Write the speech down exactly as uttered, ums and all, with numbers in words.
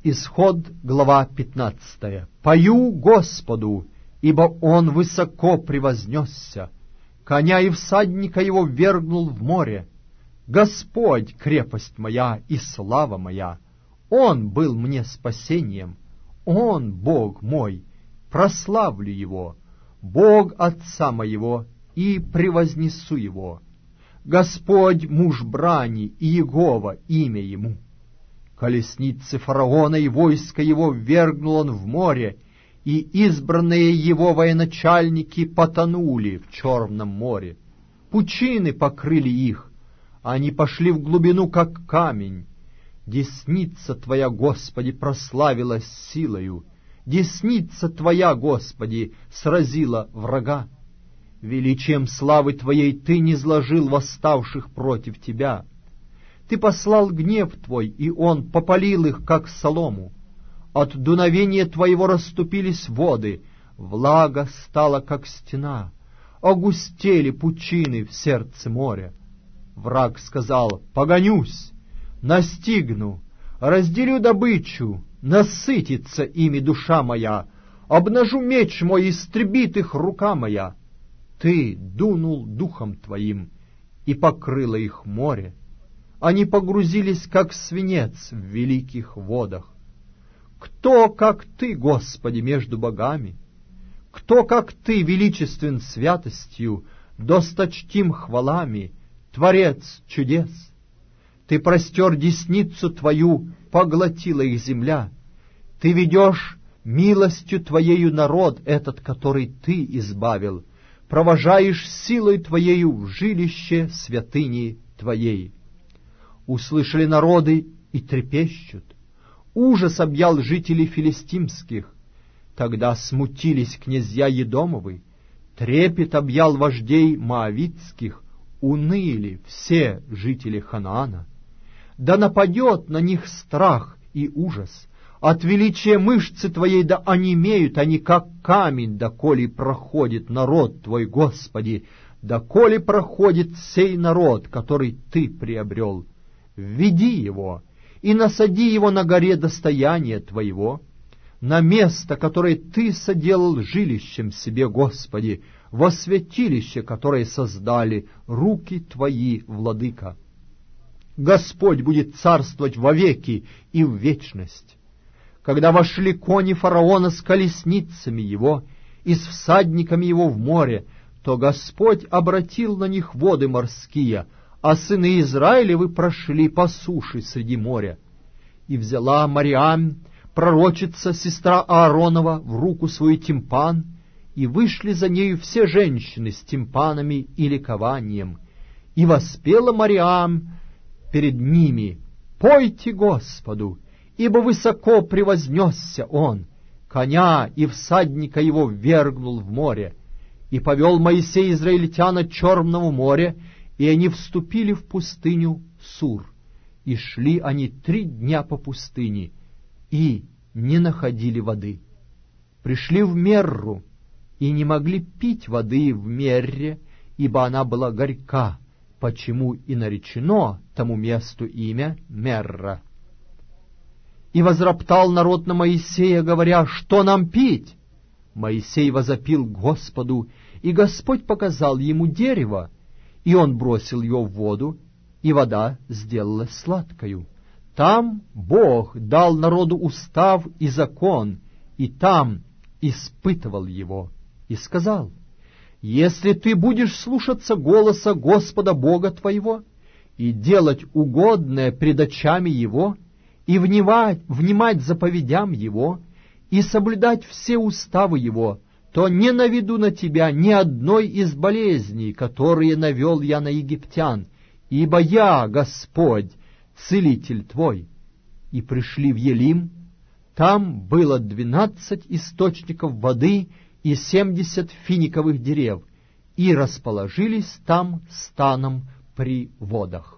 Исход, глава пятнадцатая. «Пою Господу, ибо Он высоко превознесся, коня и всадника его ввергнул в море. Господь, крепость моя и слава моя, Он был мне спасением, Он, Бог мой, прославлю Его, Бог Отца моего, и превознесу Его. Господь муж брани, и Иегова имя Ему. Колесницы фараона и войско его ввергнул он в море, и избранные его военачальники потонули в Черном море. Пучины покрыли их, они пошли в глубину, как камень. Десница Твоя, Господи, прославилась силою, десница Твоя, Господи, сразила врага. Величием славы Твоей Ты низложил восставших против Тебя. Ты послал гнев Твой, и он попалил их, как солому. От дуновения Твоего расступились воды, влага стала, как стена, огустели пучины в сердце моря. Враг сказал: погонюсь, настигну, разделю добычу, насытится ими душа моя, обнажу меч мой, истребит их рука моя. Ты дунул духом Твоим, и покрыло их море. Они погрузились, как свинец в великих водах. Кто, как Ты, Господи, между богами? Кто, как Ты, величествен святостью, досточтим хвалами, Творец чудес? Ты простер десницу Твою, поглотила их земля. Ты ведешь милостью Твоею народ этот, который Ты избавил, провожаешь силой Твоею в жилище святыни Твоей. Услышали народы и трепещут. Ужас объял жителей филистимских. Тогда смутились князья Едомовы, трепет объял вождей моавитских, уныли все жители Ханаана. Да нападет на них страх и ужас. От величия мышцы Твоей да онемеют они, как камень, доколе проходит народ Твой, Господи, доколе проходит сей народ, который Ты приобрел. Введи его и насади его на горе достояния Твоего, на место, которое Ты соделал жилищем себе, Господи, во святилище, которое создали руки Твои, Владыка. Господь будет царствовать вовеки и в вечность. Когда вошли кони фараона с колесницами его и с всадниками его в море, то Господь обратил на них воды морские, а сыны Израилевы прошли по суше среди моря. И взяла Мариам, пророчица, сестра Ааронова, в руку свой тимпан, и вышли за нею все женщины с тимпанами и ликованием. И воспела Мариам перед ними: «Пойте Господу, ибо высоко превознесся Он, коня и всадника его ввергнул в море. И повел Моисей израильтян от Черного моря, и они вступили в пустыню Сур, и шли они три дня по пустыне, и не находили воды. Пришли в Мерру, и не могли пить воды в Мерре, ибо она была горька, почему и наречено тому месту имя Мерра. И возроптал народ на Моисея, говоря: что нам пить? Моисей возопил Господу, и Господь показал ему дерево, и он бросил его в воду, и вода сделалась сладкою. Там Бог дал народу устав и закон, и там испытывал его, и сказал: если ты будешь слушаться голоса Господа Бога твоего и делать угодное пред очами Его, и внимать, внимать заповедям Его, и соблюдать все уставы Его, то не наведу на тебя ни одной из болезней, которые навел я на египтян, ибо я, Господь, целитель твой». И пришли в Елим, там было двенадцать источников воды и семьдесят финиковых дерев, и расположились там станом при водах.